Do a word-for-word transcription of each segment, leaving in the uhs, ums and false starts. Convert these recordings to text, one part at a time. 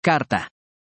Carta.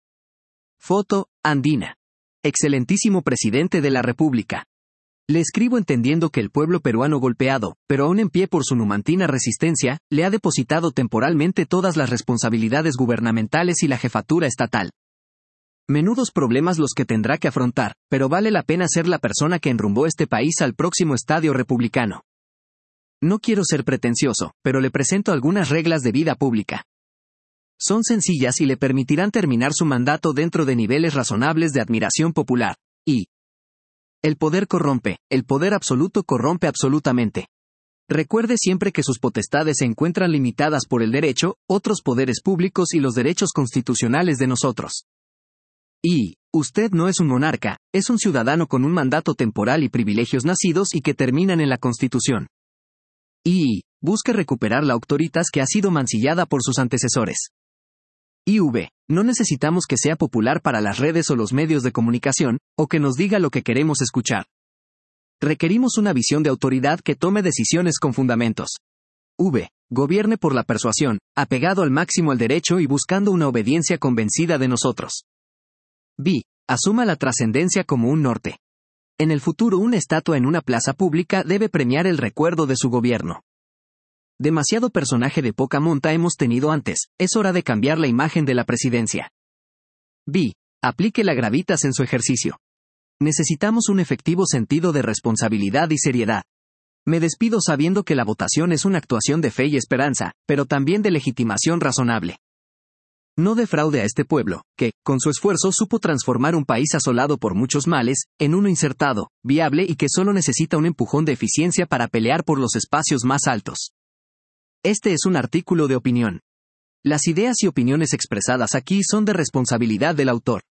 Foto, Andina. Excelentísimo presidente de la República. Le escribo entendiendo que el pueblo peruano golpeado, pero aún en pie por su numantina resistencia, le ha depositado temporalmente todas las responsabilidades gubernamentales y la jefatura estatal. Menudos problemas los que tendrá que afrontar, pero vale la pena ser la persona que enrumbó este país al próximo estadio republicano. No quiero ser pretencioso, pero le presento algunas reglas de vida pública. Son sencillas y le permitirán terminar su mandato dentro de niveles razonables de admiración popular. Y el poder corrompe, el poder absoluto corrompe absolutamente. Recuerde siempre que sus potestades se encuentran limitadas por el derecho, otros poderes públicos y los derechos constitucionales de nosotros. Y usted no es un monarca, es un ciudadano con un mandato temporal y privilegios nacidos y que terminan en la Constitución. Y busque recuperar la autoritas que ha sido mancillada por sus antecesores. Y V. No necesitamos que sea popular para las redes o los medios de comunicación, o que nos diga lo que queremos escuchar. Requerimos una visión de autoridad que tome decisiones con fundamentos. V. Gobierne por la persuasión, apegado al máximo al derecho y buscando una obediencia convencida de nosotros. B. Asuma la trascendencia como un norte. En el futuro una estatua en una plaza pública debe premiar el recuerdo de su gobierno. Demasiado personaje de poca monta hemos tenido antes, es hora de cambiar la imagen de la presidencia. B. Aplique la gravitas en su ejercicio. Necesitamos un efectivo sentido de responsabilidad y seriedad. Me despido sabiendo que la votación es una actuación de fe y esperanza, pero también de legitimación razonable. No defraude a este pueblo, que, con su esfuerzo supo transformar un país asolado por muchos males, en uno insertado, viable y que solo necesita un empujón de eficiencia para pelear por los espacios más altos. Este es un artículo de opinión. Las ideas y opiniones expresadas aquí son de responsabilidad del autor.